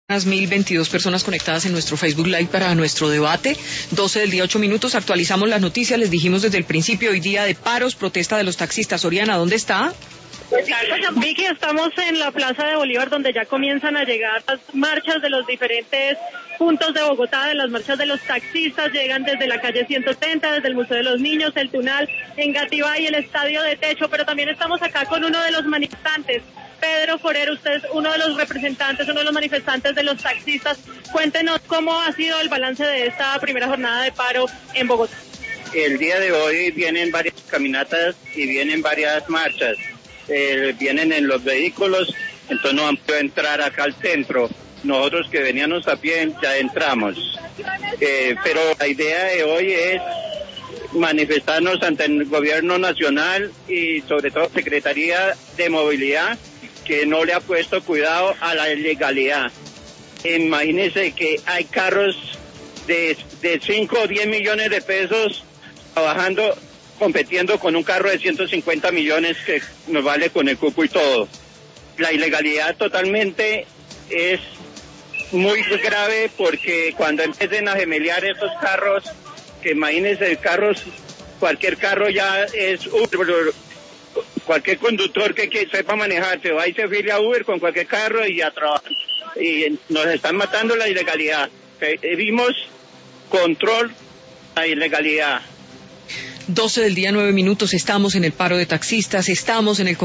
Unas 1022 personas conectadas en nuestro Facebook Live para nuestro debate. 12 del día, 8 minutos. Actualizamos las noticias. Les dijimos desde el principio, hoy día de paros, protesta de los taxistas. Oriana, ¿dónde está? Vicky, estamos en la Plaza de Bolívar, donde ya comienzan a llegar las marchas de los diferentes puntos de Bogotá, de las marchas de los taxistas. Llegan desde la calle 130, desde el Museo de los Niños, el Tunal, Engativá y el Estadio de Techo, pero también estamos acá con uno de los manifestantes. Pedro Forero, usted es uno de los representantes, uno de los manifestantes de los taxistas. Cuéntenos cómo ha sido el balance de esta primera jornada de paro en Bogotá. El día de hoy vienen varias caminatas y vienen varias marchas. Vienen en los vehículos, entonces no han podido entrar acá al centro. Nosotros que veníamos a pie ya entramos. Pero la idea de hoy es manifestarnos ante el gobierno nacional y sobre todo Secretaría de Movilidad, que no le ha puesto cuidado a la ilegalidad. Imagínense que hay carros de 5 o 10 millones de pesos trabajando, compitiendo con un carro de 150 millones que nos vale con el cupo y todo. La ilegalidad totalmente es muy grave, porque cuando empiecen a gemelear estos carros, que imagínense cualquier carro ya es Uber, cualquier conductor que sepa manejar se va y se filia a Uber con cualquier carro y ya trabaja. Y nos están matando la ilegalidad. Pedimos control a la ilegalidad. 12 del día, 9 minutos. Estamos en el paro de taxistas, estamos en el